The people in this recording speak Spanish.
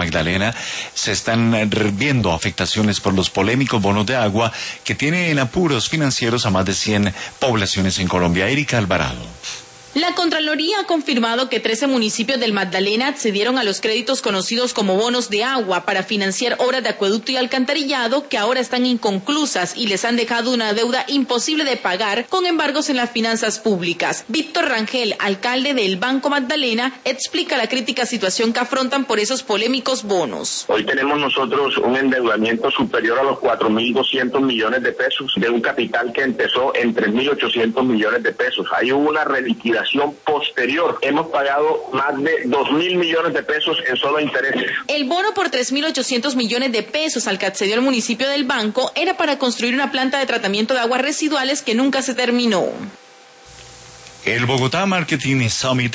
Magdalena se están viendo afectaciones por los polémicos bonos de agua que tienen en apuros financieros a más de 100 poblaciones en Colombia. Erika Alvarado. La Contraloría ha confirmado que 13 municipios del Magdalena accedieron a los créditos conocidos como bonos de agua para financiar obras de acueducto y alcantarillado que ahora están inconclusas y les han dejado una deuda imposible de pagar con embargos en las finanzas públicas. Víctor Rangel, alcalde del Banco Magdalena, explica la crítica situación que afrontan por esos polémicos bonos. Hoy tenemos nosotros un endeudamiento superior a los 4.200 millones de pesos de un capital que empezó en 3.800 millones de pesos. Hay una reliquidación posterior. Hemos pagado más de 2.000 millones de pesos en solo intereses. El bono por 3.800 millones de pesos al que accedió el municipio del Banco era para construir una planta de tratamiento de aguas residuales que nunca se terminó. El Bogotá Marketing Summit